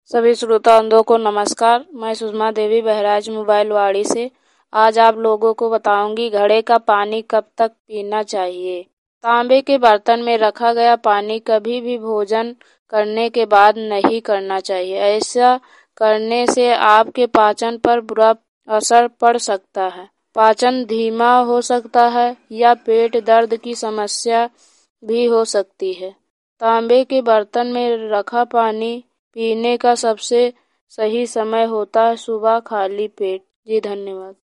सभी श्रोताओं को नमस्कार। मैं सुषमा देवी बहराइच मोबाइल वाड़ी से आज आप लोगों को बताऊंगी घड़े का पानी कब तक पीना चाहिए। तांबे के बर्तन में रखा गया पानी कभी भी भोजन करने के बाद नहीं करना चाहिए। ऐसा करने से आपके पाचन पर बुरा असर पड़ सकता है। पाचन धीमा हो सकता है या पेट दर्द की समस्या भी हो सकती है। तांबे के बर्तन में रखा पानी पीने का सबसे सही समय होता है सुबह खाली पेट। जी धन्यवाद।